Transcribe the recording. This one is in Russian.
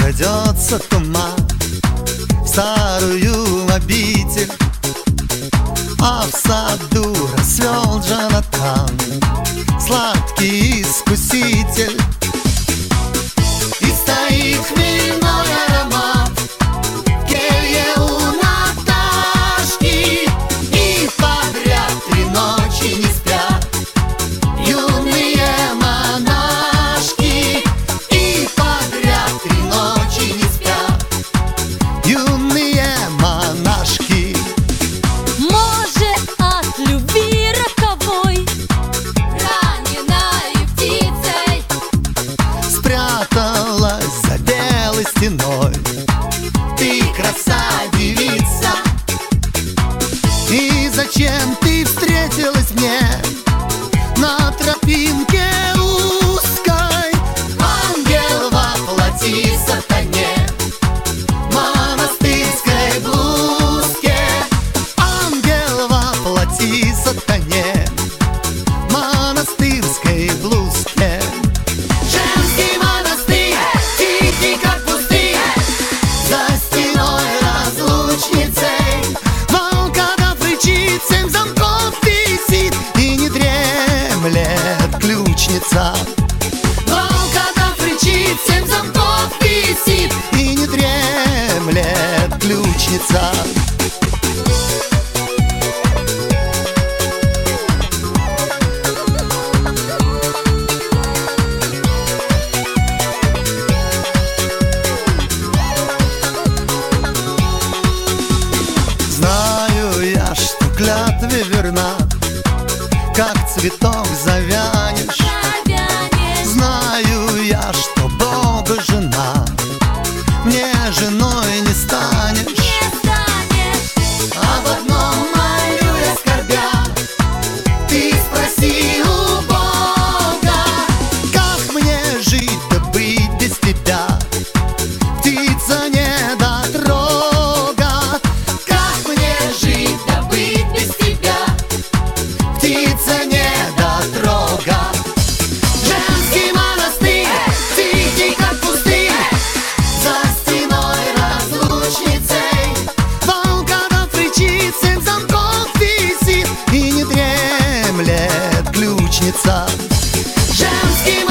крадется туман в старую обитель, а в саду расцвел Джонатан, сладкий искуситель. И стоит хмельной аромат в келье у Наташки, и подряд 3 ночи не спят юные монашки, и подряд 3 ночи не спят юные монашки. Может, от любви роковой, раненой птицей, спряталась за белой стеной ты, красавица. И зачем ты встретилась мне на тропинке узкой? Ангел во плоти сатане, в монастырской блузке. Ангел во плоти сатане, в монастырской блузке. Женский монастырь, тихий как пустырь, за стеной разлучницей. Волкодав рычит, 7 замков висит, и не дремлет ключница. Волкодав рычит, 7 замков висит, и не дремлет ключница. Знаю я, что клятве верна, как цветок завянешь. Знаю я, что Бога жена, мне женой не станешь. Об одном молю я скорбя, ты спроси у Бога, как мне жить да быть без тебя, птица недотрога. Как мне жить да быть без тебя, птица недотрога. Женский монастырь, тихий как пустырь, за стеной разлучницей. Волкодав рычит, 7 замков висит, и не дремлет ключница. Женский